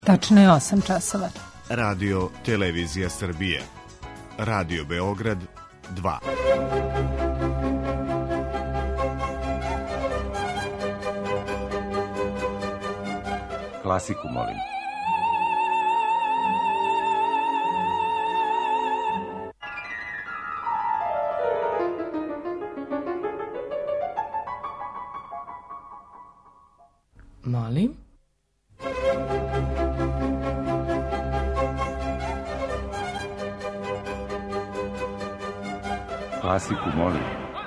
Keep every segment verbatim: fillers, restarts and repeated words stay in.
Tačno je osam časova. Radio Televizija Srbije. Radio Beograd dva. Klasiku molim. Molim? Klasiku molim.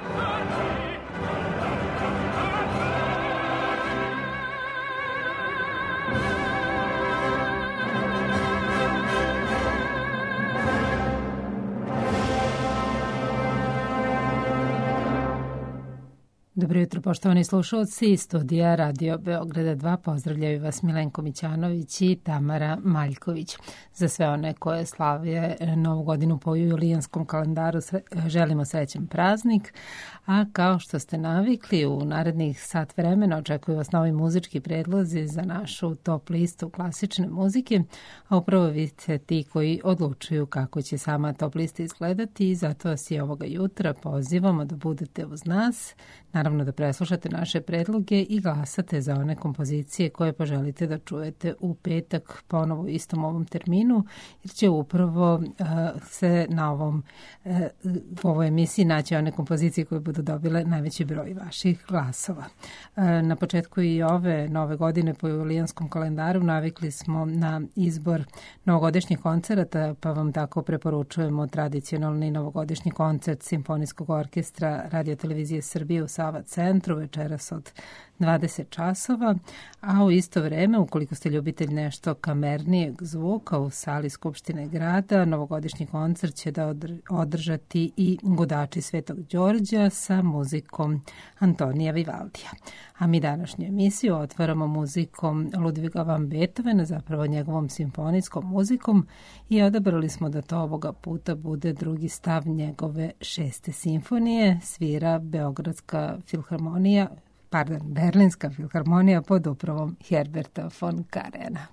Dobro jutro, poštovani slušalci, studija Radio Beograda dva, pozdravljaju vas Milenko Mićanović i Tamara Maljković. Za sve one koje slavije Novu godinu po julijanskom kalendaru želimo srećan praznik, a kao što ste navikli, u narednih sat vremena očekuju vas novi muzički predlozi za našu top listu klasične muzike, a upravo vi ste ti koji odlučuju kako će sama top lista izgledati i zato vas i ovoga jutra pozivamo da budete uz nas, naravno da preslušate naše predloge i glasate za one kompozicije koje poželite da čujete u petak ponovo u istom ovom terminu, jer će upravo uh, se na ovom, uh, u ovoj emisiji naći one kompozicije koje budu dobile najveći broj vaših glasova. Uh, na početku i ove nove godine po julijanskom kalendaru navikli smo na izbor novogodišnjih koncerata, pa vam tako preporučujemo tradicionalni novogodišnji koncert Simfonijskog orkestra Radio Televizije Srbije u Sava centru večeras od dvadeset časova, a u isto vreme, ukoliko ste ljubitelj nešto kamernijeg zvuka, u sali Skupštine grada novogodišnji koncert će da održati i Gudači Svetog Đorđa sa muzikom Antonija Vivaldija. A mi današnju emisiju otvaramo muzikom Ludviga van Beethovena, zapravo njegovom simfonijskom muzikom, i odabrali smo da to ovoga puta bude drugi stav njegove šeste simfonije. Svira Beogradska filharmonija, pardon, Berlinska filharmonija pod upravom Herberta von Karayana.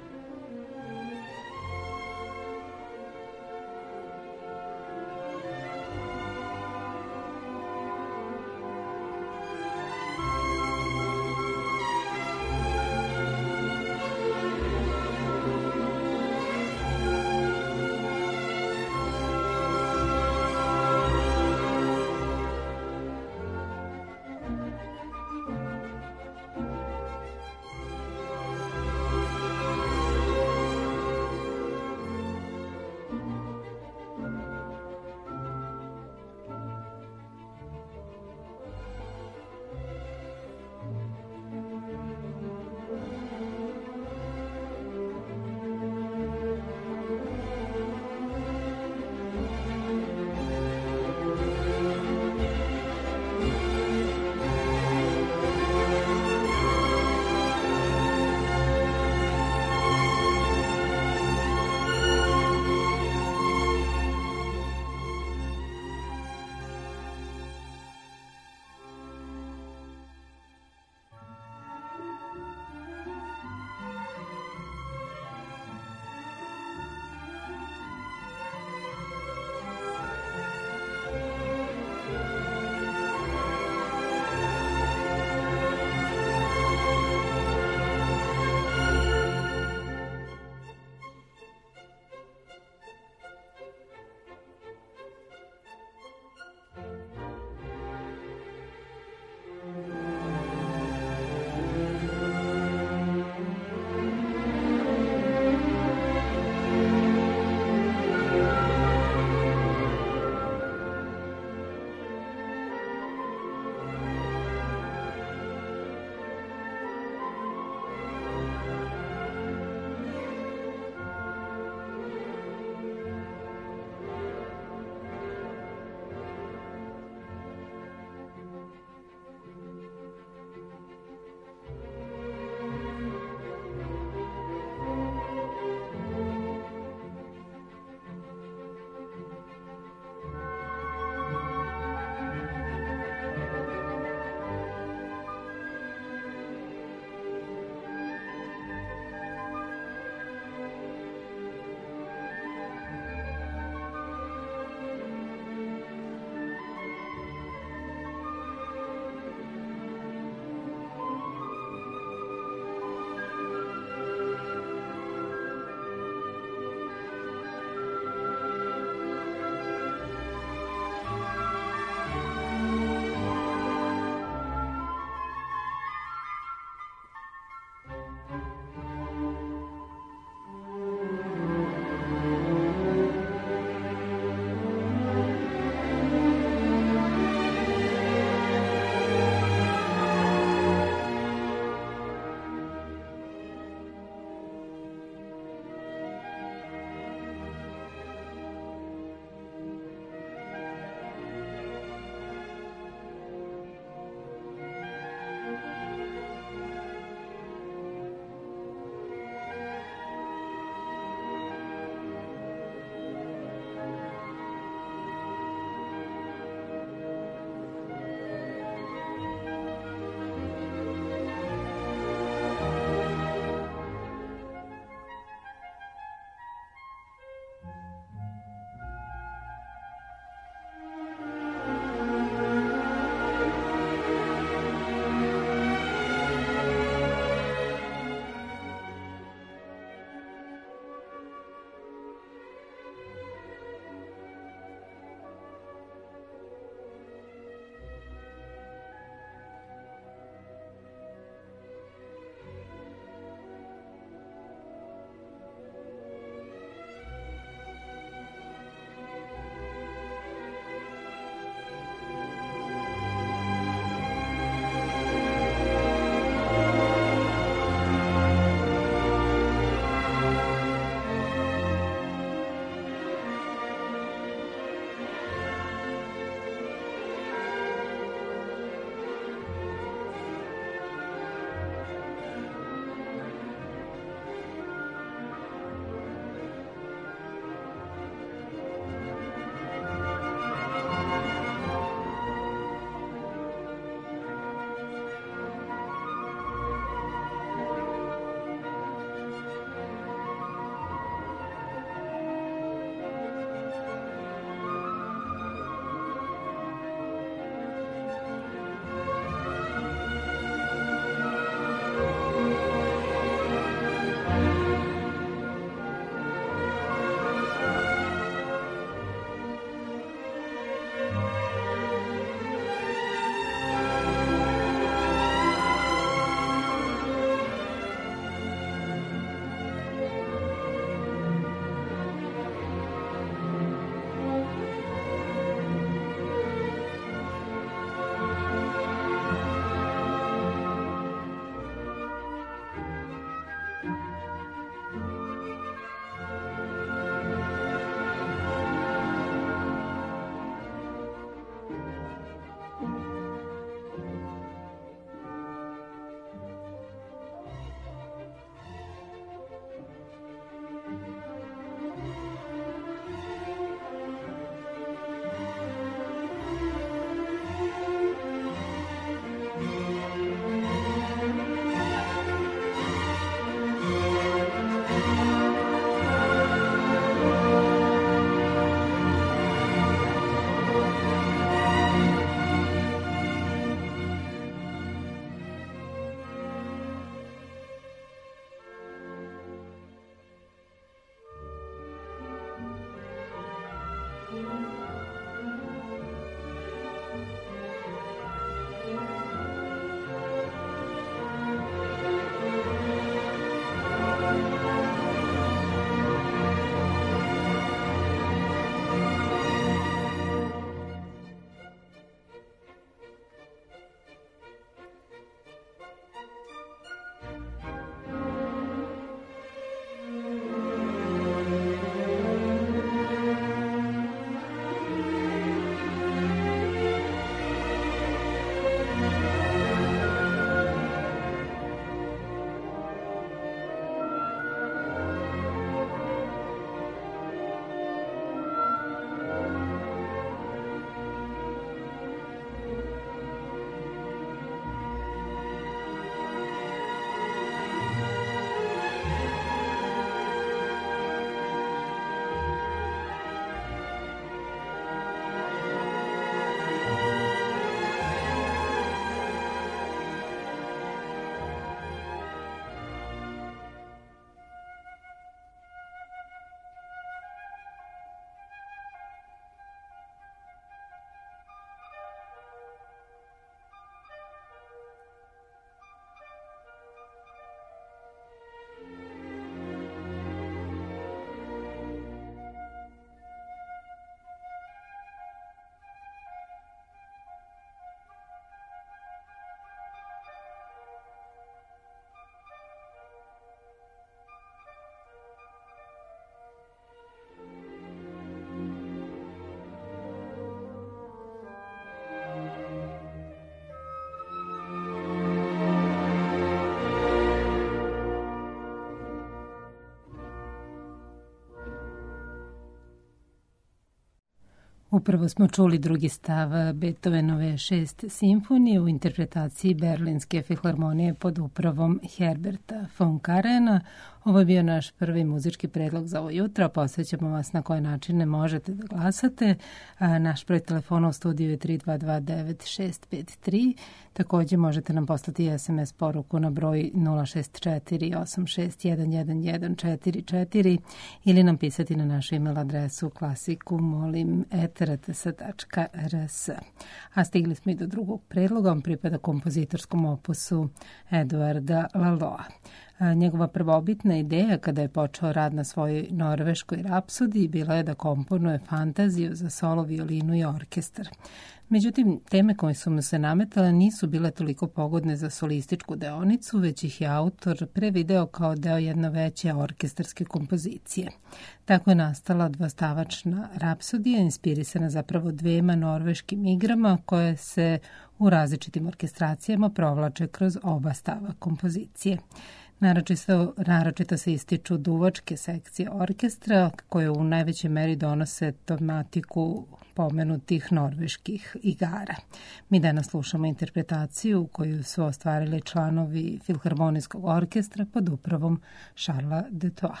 Upravo smo čuli drugi stav Beethovenove šest simfonije u interpretaciji Berlinske filharmonije pod upravom Herberta von Karajansa. Ovo je bio naš prvi muzički predlog za ovo jutro. Posvećamo vas na koje načine možete da glasate. A, naš broj telefona u studiju je tri dva dva devet šest pet tri. Također možete nam poslati es em es poruku na broj nula šest četiri osam šest jedan jedan jedan četiri četiri ili nam pisati na našu email adresu klasiku molim et er te es tačka er es. A stigli smo i do drugog predloga. On pripada kompozitorskom opusu Eduarda Laloa. Njegova prvobitna ideja kada je počeo rad na svojoj norveškoj rapsodiji bila je da komponuje fantaziju za solo, violinu i orkestar. Međutim, teme koje su mu se nametale nisu bile toliko pogodne za solističku deonicu, već ih je autor prevideo kao deo jedne veće orkestarske kompozicije. Tako je nastala dvostavačna rapsodija, inspirisana zapravo dvema norveškim igrama koje se u različitim orkestracijama provlače kroz oba stava kompozicije. Naročito, naročito se ističu duvačke sekcije orkestra koje u najvećoj meri donose tematiku pomenutih norveških igara. Mi danas slušamo interpretaciju koju su ostvarili članovi Filharmonijskog orkestra pod upravom Charlesa de Trois.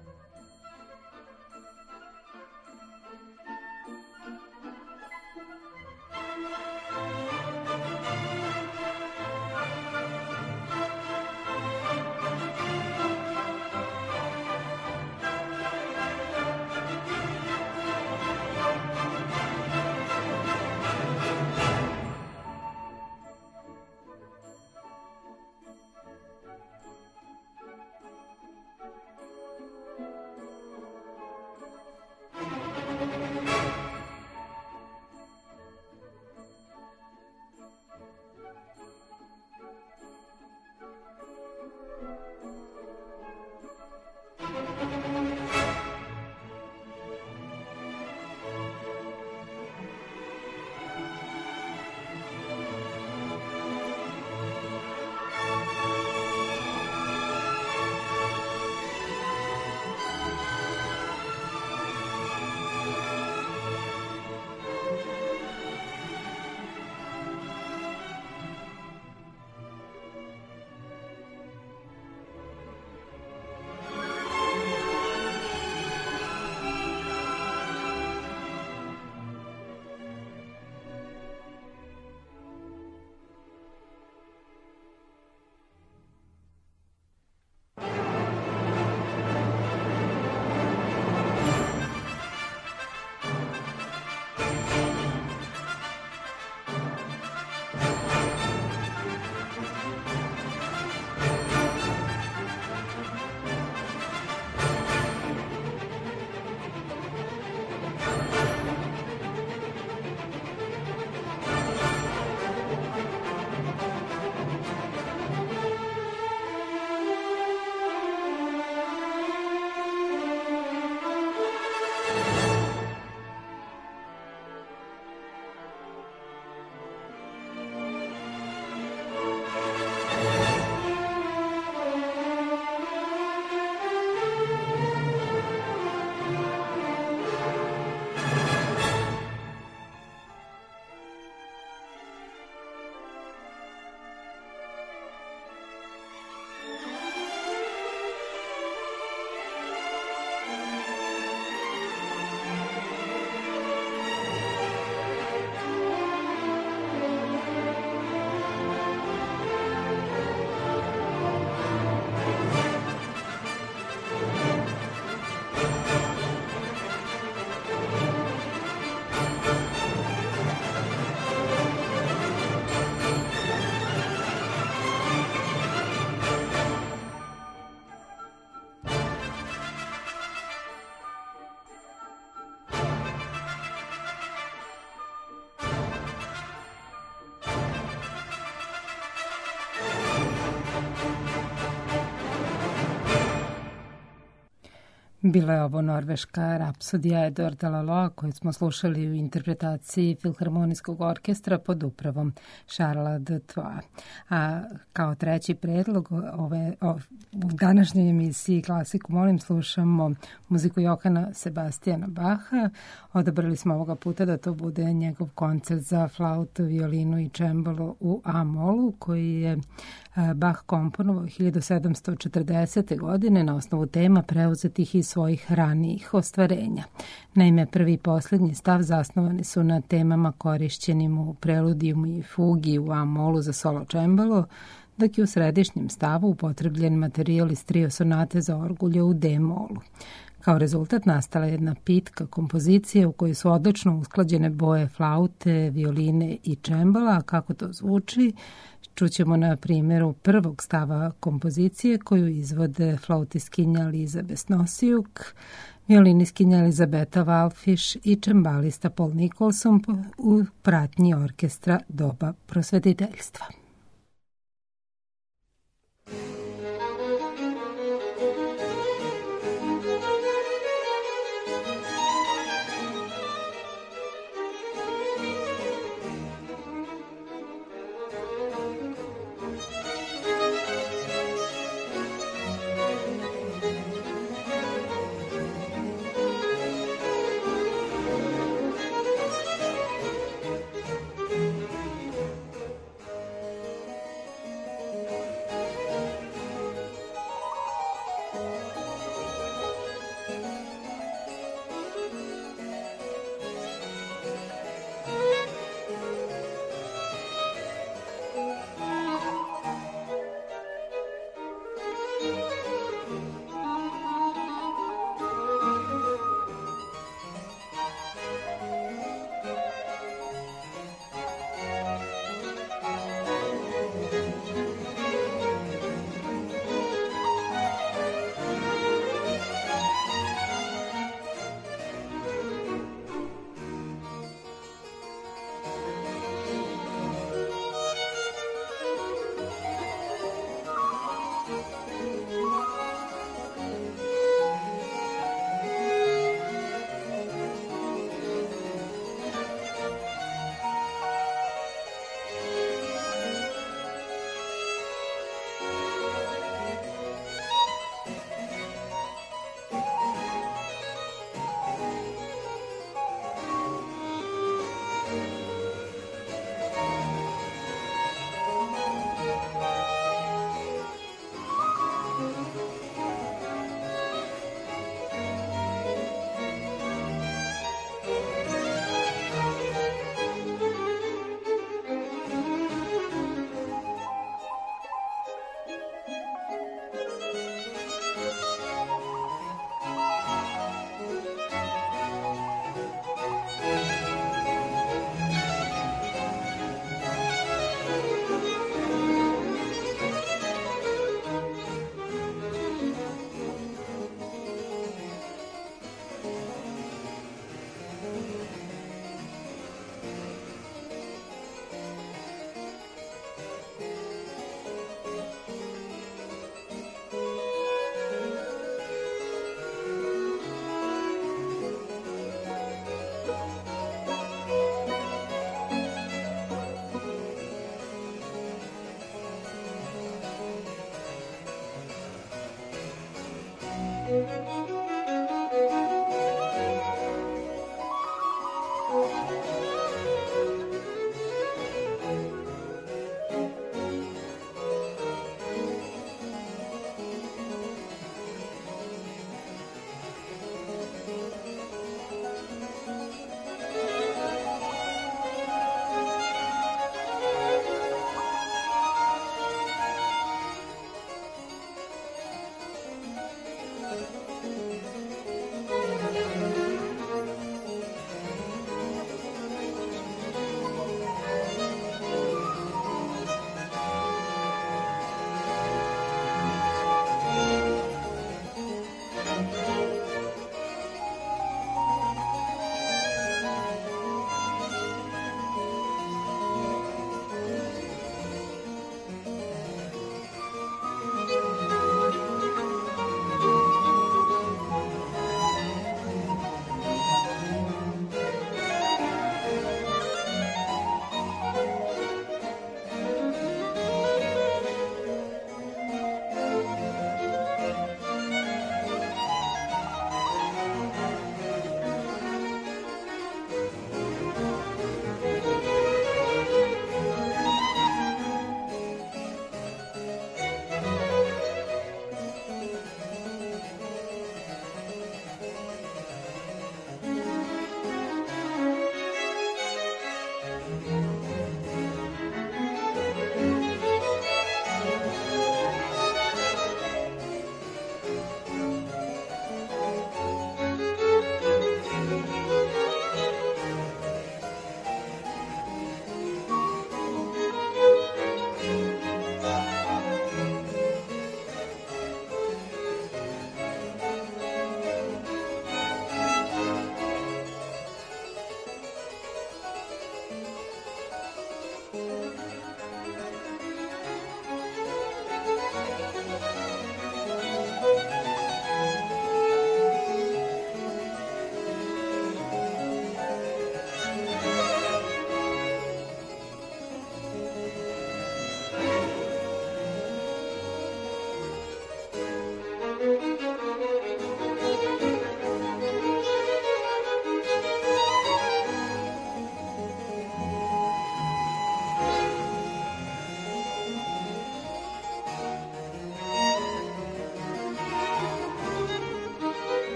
Bila je ovo norveška rapsodija Eduarda Laloa koju smo slušali u interpretaciji Filharmonijskog orkestra pod upravom Charlesa de Troyes. A kao treći predlog ove, o, u današnjoj emisiji Klasiku molim slušamo muziku Johana Sebastijana Bacha. Odabrali smo ovoga puta da to bude njegov koncert za flautu, violinu i čembalo u A-molu koji je Bach komponovao hiljadu sedamsto četrdesete. godine na osnovu tema preuzetih iz svojih ranijih ostvarenja. Naime, prvi i posljednji stav zasnovani su na temama korišćenim u preludijumu i fugi u A-molu za solo čembalo, dok je u središnjem stavu upotrebljen materijal iz trio sonate za orgulje u D-molu. Kao rezultat nastala je jedna pitka kompozicija u kojoj su odlično usklađene boje flaute, violine i čembala, a kako to zvuči čućemo na primjeru prvog stava kompozicije koju izvode flautistkinja Elizabeth Nosiuk, violinistkinja Elizabeta Walfish i čembalista Paul Nicholson u pratnji orkestra Doba prosvetiteljstva.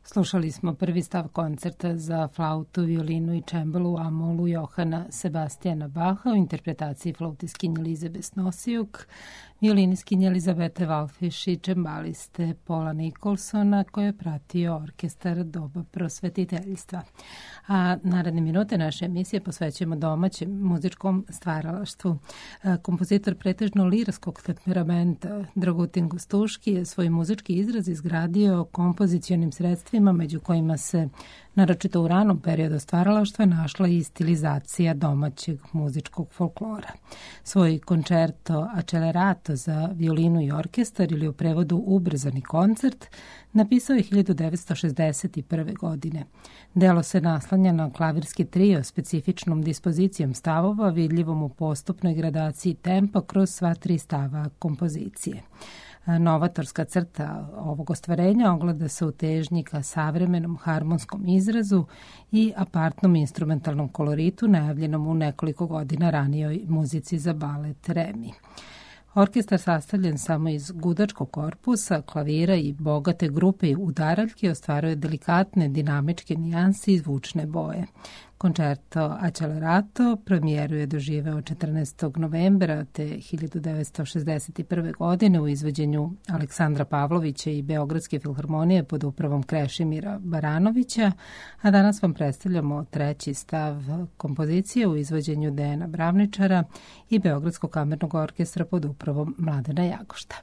Slušali smo prvi stav koncerta za flautu, violinu i čembalo u A-molu Johana Sebastijana Baha u interpretaciji flautistkinje Elizabeth Nosijuk, violinistkinje Elizabete Valfiš i čembaliste Paula Nicholsona koje je pratio orkestar Doba prosvetiteljstva. A naredne minute naše emisije posvećujemo domaćem muzičkom stvaralaštvu. Kompozitor pretežno lirskog temperamenta Dragutin Gostuški je svoj muzički izraz izgradio kompozicionim sredstvima među kojima se naročito u ranom periodu stvaralaštva našla i stilizacija domaćeg muzičkog folklora. Svoj koncerto Accelerato za violinu i orkestar ili u prevodu ubrzani koncert napisao je hiljadu devetsto šezdeset prve. godine. Delo se naslanja na klavirski trio specifičnom dispozicijom stavova vidljivom u postupnoj gradaciji tempa kroz sva tri stava kompozicije. Novatorska crta ovog ostvarenja ogleda se u težnji ka savremenom harmonskom izrazu i apartnom instrumentalnom koloritu najavljenom u nekoliko godina ranijoj muzici za balet Remi. Orkestar sastavljen samo iz gudačkog korpusa, klavira i bogate grupe udaraljki ostvaruje delikatne dinamičke nijanse i zvučne boje. Koncerto Accelerato premijeru je doživeo četrnaestog novembra te hiljadu devetsto šezdeset prve. godine u izvođenju Aleksandra Pavlovića i Beogradske filharmonije pod upravom Krešimira Baranovića, a danas vam predstavljamo treći stav kompozicije u izvođenju Dejana Bravničara i Beogradskog kamernog orkestra pod upravom Mladena Jagošta.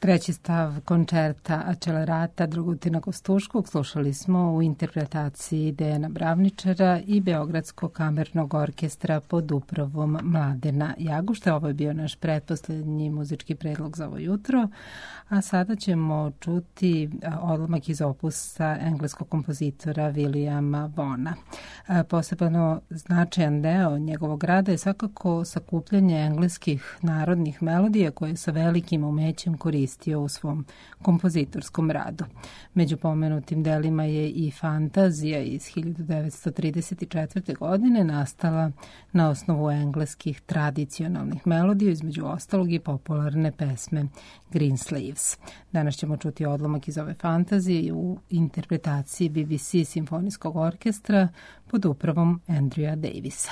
Treći stav koncerta Accelerata Dragutina Kostuškog slušali smo u interpretaciji Dejana Bravničara i Beogradskog kamernog orkestra pod upravom Mladena Jagušta. Ovo je bio naš pretposlednji muzički predlog za ovo jutro, a sada ćemo čuti odlomak iz opusa engleskog kompozitora Williama Vaughna. Posebno značajan deo njegovog rada je svakako sakupljanje engleskih narodnih melodija koje sa velikim umećem koristio u svom kompozitorskom radu. Među pomenutim delima je i Fantazija iz hiljadu devetsto trideset četvrte. godine nastala na osnovu engleskih tradicionalnih melodija, između ostalog i popularne pesme Greensleeves. Danas ćemo čuti odlomak iz ove fantazije u interpretaciji B B C simfonijskog orkestra pod upravom Andrewa Davisa.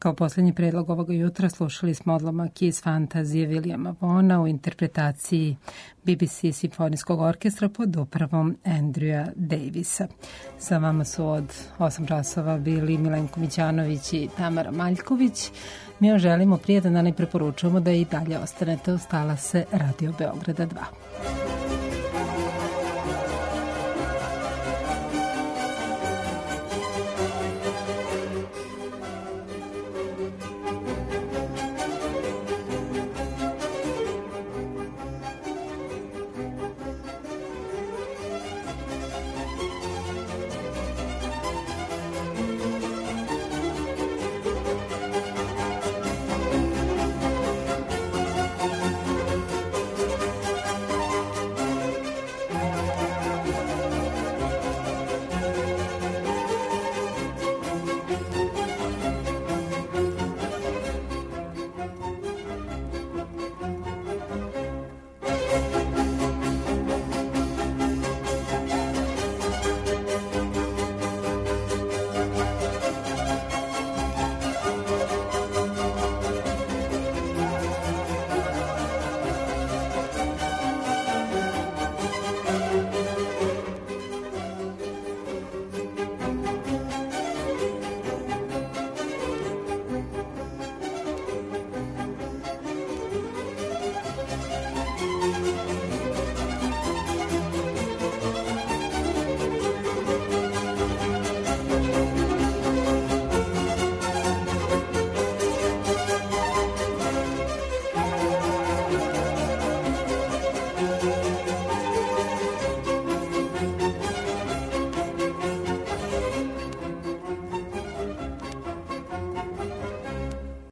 Kao posljednji predlog ovoga jutra slušali smo odlomak iz fantazije Williama Vaughna u interpretaciji B B C simfonijskog orkestra pod upravom Andrewa Davisa. Sa vama su od osam časova bili Milenko Mićanović i Tamara Maljković. Mi vam želimo prijatan dan i preporučujemo da i dalje ostanete uz talase Radio Beograda dva.